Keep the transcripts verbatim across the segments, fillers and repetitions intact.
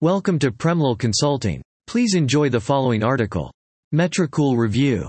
Welcome to Premlal Consulting. Please enjoy the following article. Metricool Review.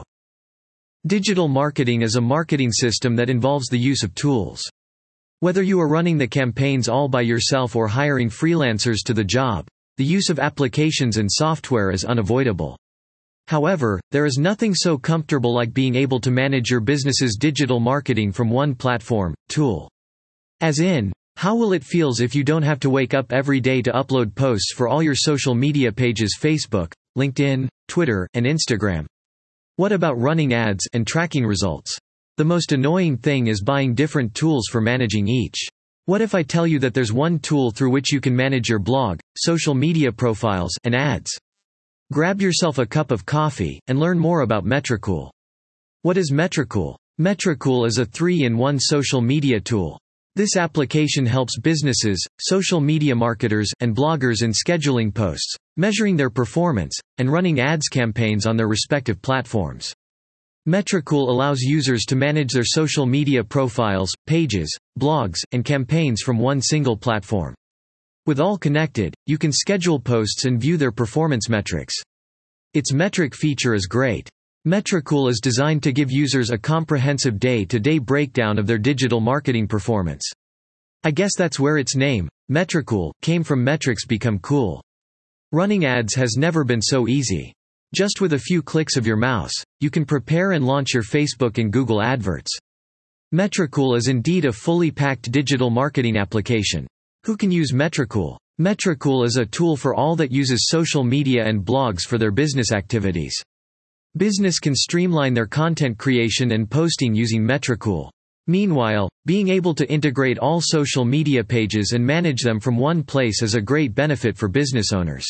Digital marketing is a marketing system that involves the use of tools. Whether you are running the campaigns all by yourself or hiring freelancers to the job, the use of applications and software is unavoidable. However, there is nothing so comfortable like being able to manage your business's digital marketing from one platform, tool. As in, how will it feels if you don't have to wake up every day to upload posts for all your social media pages Facebook, LinkedIn, Twitter, and Instagram? What about running ads and tracking results? The most annoying thing is buying different tools for managing each. What if I tell you that there's one tool through which you can manage your blog, social media profiles, and ads? Grab yourself a cup of coffee, and learn more about Metricool. What is Metricool? Metricool is a three in one social media tool. This application helps businesses, social media marketers, and bloggers in scheduling posts, measuring their performance, and running ads campaigns on their respective platforms. Metricool allows users to manage their social media profiles, pages, blogs, and campaigns from one single platform. With all connected, you can schedule posts and view their performance metrics. Its metric feature is great. Metricool is designed to give users a comprehensive day-to-day breakdown of their digital marketing performance. I guess that's where its name, Metricool, came from. Metrics become cool. Running ads has never been so easy. Just with a few clicks of your mouse, you can prepare and launch your Facebook and Google adverts. Metricool is indeed a fully packed digital marketing application. Who can use Metricool? Metricool is a tool for all that uses social media and blogs for their business activities. Business can streamline their content creation and posting using Metricool. Meanwhile, being able to integrate all social media pages and manage them from one place is a great benefit for business owners.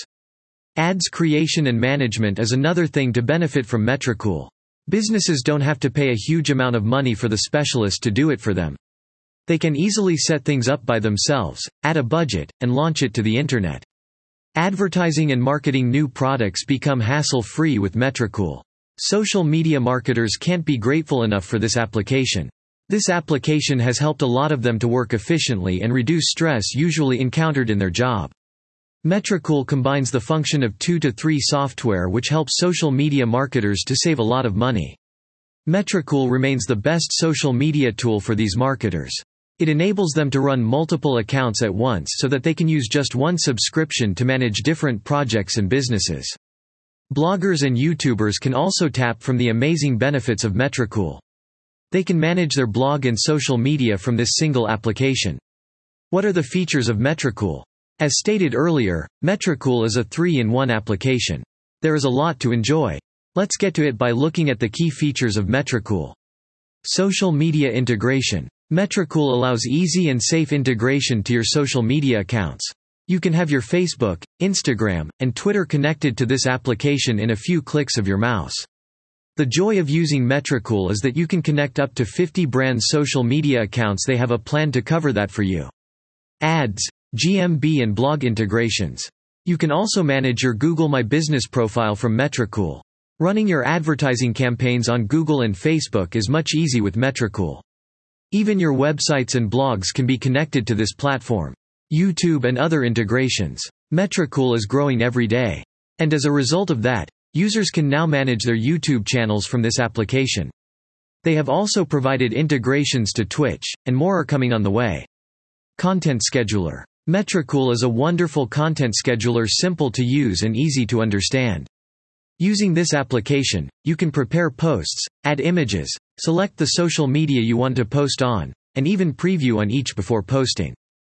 Ads creation and management is another thing to benefit from Metricool. Businesses don't have to pay a huge amount of money for the specialist to do it for them. They can easily set things up by themselves, add a budget, and launch it to the internet. Advertising and marketing new products become hassle-free with Metricool. Social media marketers can't be grateful enough for this application. This application has helped a lot of them to work efficiently and reduce stress usually encountered in their job. Metricool combines the function of two to three software which helps social media marketers to save a lot of money. Metricool remains the best social media tool for these marketers. It enables them to run multiple accounts at once so that they can use just one subscription to manage different projects and businesses. Bloggers and YouTubers can also tap from the amazing benefits of Metricool. They can manage their blog and social media from this single application. What are the features of Metricool? As stated earlier, Metricool is a three in one application. There is a lot to enjoy. Let's get to it by looking at the key features of Metricool. Social media integration. Metricool allows easy and safe integration to your social media accounts. You can have your Facebook, Instagram, and Twitter connected to this application in a few clicks of your mouse. The joy of using Metricool is that you can connect up to fifty brands' social media accounts. They have a plan to cover that for you. Ads, G M B and blog integrations. You can also manage your Google My Business profile from Metricool. Running your advertising campaigns on Google and Facebook is much easier with Metricool. Even your websites and blogs can be connected to this platform. YouTube and other integrations. Metricool is growing every day. And as a result of that, users can now manage their YouTube channels from this application. They have also provided integrations to Twitch, and more are coming on the way. Content Scheduler. Metricool is a wonderful content scheduler, simple to use and easy to understand. Using this application, you can prepare posts, add images, select the social media you want to post on, and even preview on each before posting.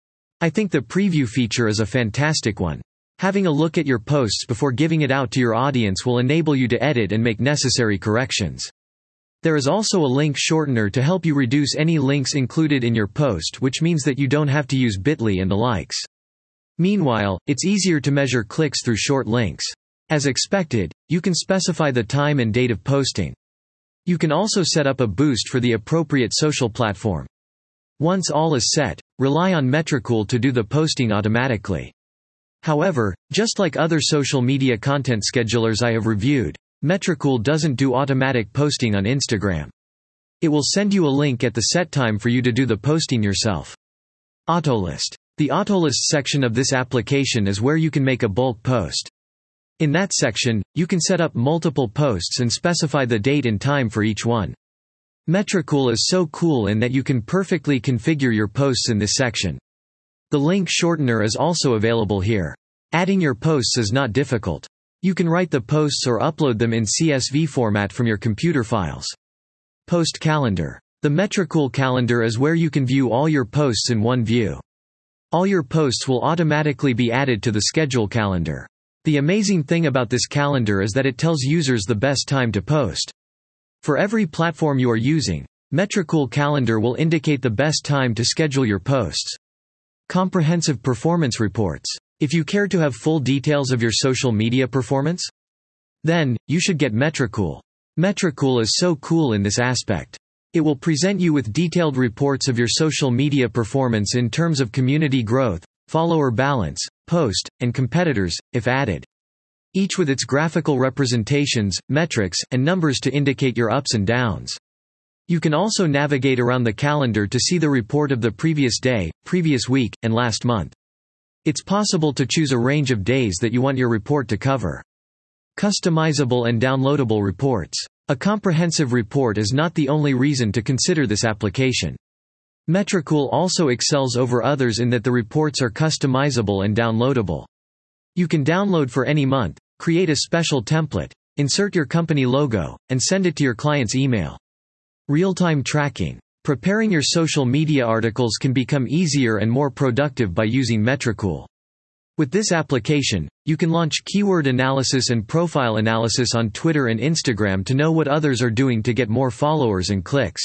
I think the preview feature is a fantastic one. Having a look at your posts before giving it out to your audience will enable you to edit and make necessary corrections. There is also a link shortener to help you reduce any links included in your post, which means that you don't have to use bit dot L Y and the likes. Meanwhile, it's easier to measure clicks through short links. As expected, you can specify the time and date of posting. You can also set up a boost for the appropriate social platform. Once all is set, rely on Metricool to do the posting automatically. However, just like other social media content schedulers I have reviewed, Metricool doesn't do automatic posting on Instagram. It will send you a link at the set time for you to do the posting yourself. Autolist. The Autolists section of this application is where you can make a bulk post. In that section, you can set up multiple posts and specify the date and time for each one. Metricool is so cool in that you can perfectly configure your posts in this section. The link shortener is also available here. Adding your posts is not difficult. You can write the posts or upload them in C S V format from your computer files. Post calendar. The Metricool calendar is where you can view all your posts in one view. All your posts will automatically be added to the schedule calendar. The amazing thing about this calendar is that it tells users the best time to post. For every platform you are using, Metricool calendar will indicate the best time to schedule your posts. Comprehensive performance reports. If you care to have full details of your social media performance, then you should get Metricool. Metricool is so cool in this aspect. It will present you with detailed reports of your social media performance in terms of community growth, follower balance, post, and competitors, if added. Each with its graphical representations, metrics, and numbers to indicate your ups and downs. You can also navigate around the calendar to see the report of the previous day, previous week, and last month. It's possible to choose a range of days that you want your report to cover. Customizable and downloadable reports. A comprehensive report is not the only reason to consider this application. Metricool also excels over others in that the reports are customizable and downloadable. You can download for any month, create a special template, insert your company logo, and send it to your client's email. Real-time tracking. Preparing your social media articles can become easier and more productive by using Metricool. With this application, you can launch keyword analysis and profile analysis on Twitter and Instagram to know what others are doing to get more followers and clicks.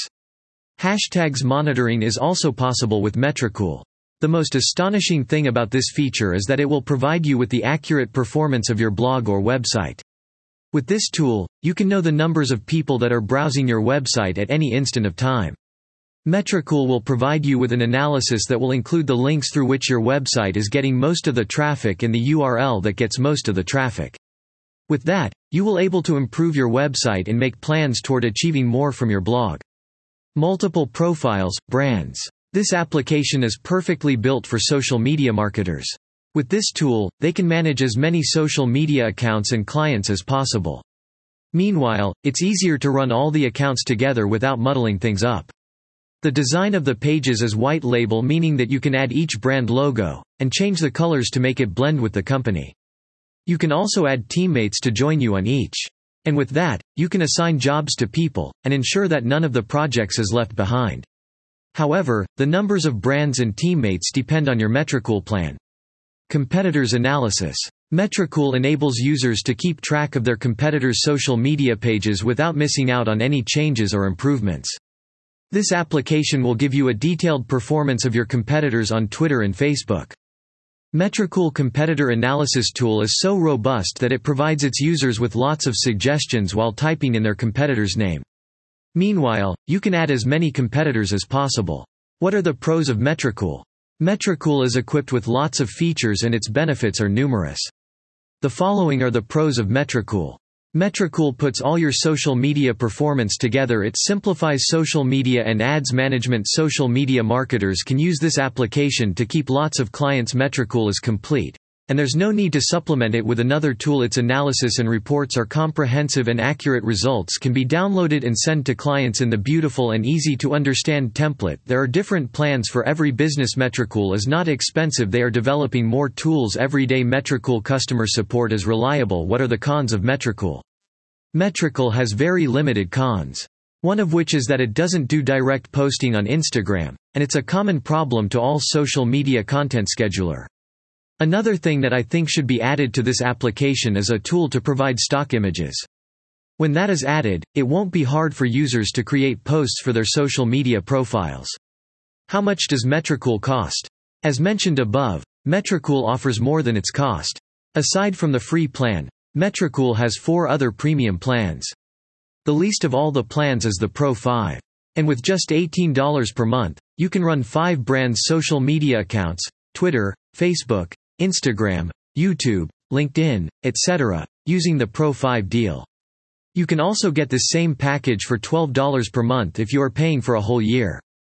Hashtags monitoring is also possible with Metricool. The most astonishing thing about this feature is that it will provide you with the accurate performance of your blog or website. With this tool, you can know the numbers of people that are browsing your website at any instant of time. Metricool will provide you with an analysis that will include the links through which your website is getting most of the traffic and the U R L that gets most of the traffic. With that, you will be able to improve your website and make plans toward achieving more from your blog. Multiple profiles, brands. This application is perfectly built for social media marketers. With this tool, they can manage as many social media accounts and clients as possible. Meanwhile, it's easier to run all the accounts together without muddling things up. The design of the pages is white label, meaning that you can add each brand logo, and change the colors to make it blend with the company. You can also add teammates to join you on each. And with that, you can assign jobs to people, and ensure that none of the projects is left behind. However, the numbers of brands and teammates depend on your Metricool plan. Competitors analysis. Metricool enables users to keep track of their competitors' social media pages without missing out on any changes or improvements. This application will give you a detailed performance of your competitors on Twitter and Facebook. Metricool competitor analysis tool is so robust that it provides its users with lots of suggestions while typing in their competitor's name. Meanwhile, you can add as many competitors as possible. What are the pros of Metricool? Metricool is equipped with lots of features and its benefits are numerous. The following are the pros of Metricool. Metricool puts all your social media performance together. It simplifies social media and ads management. Social media marketers can use this application to keep lots of clients. Metricool is complete, and there's no need to supplement it with another tool. Its analysis and reports are comprehensive and accurate. Results can be downloaded and sent to clients in the beautiful and easy to understand template. There are different plans for every business. Metricool is not expensive. They are developing more tools every day. Metricool customer support is reliable. What are the cons of Metricool? Metricool has very limited cons. One of which is that it doesn't do direct posting on Instagram, and it's a common problem to all social media content scheduler. Another thing that I think should be added to this application is a tool to provide stock images. When that is added, it won't be hard for users to create posts for their social media profiles. How much does Metricool cost? As mentioned above, Metricool offers more than its cost. Aside from the free plan, Metricool has four other premium plans. The least of all the plans is the Pro five. And with just eighteen dollars per month, you can run five brands' social media accounts: Twitter, Facebook, Instagram, YouTube, LinkedIn, et cetera, using the Pro five deal. You can also get this same package for twelve dollars per month if you are paying for a whole year.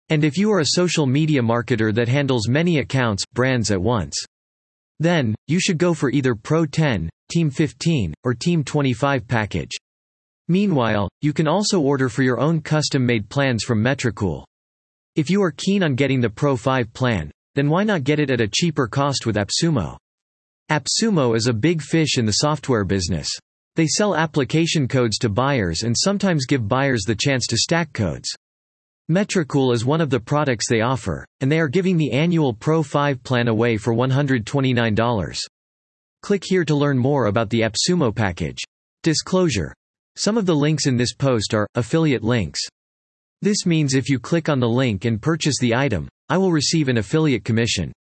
And if you are a social media marketer that handles many accounts, brands at once, then you should go for either Pro ten, Team fifteen, or Team twenty-five package. Meanwhile, you can also order for your own custom-made plans from Metricool. If you are keen on getting the Pro five plan, then why not get it at a cheaper cost with AppSumo? AppSumo is a big fish in the software business. They sell application codes to buyers and sometimes give buyers the chance to stack codes. Metricool is one of the products they offer, and they are giving the annual Pro five plan away for one hundred twenty-nine dollars. Click here to learn more about the AppSumo package. Disclosure. Some of the links in this post are affiliate links. This means if you click on the link and purchase the item, I will receive an affiliate commission.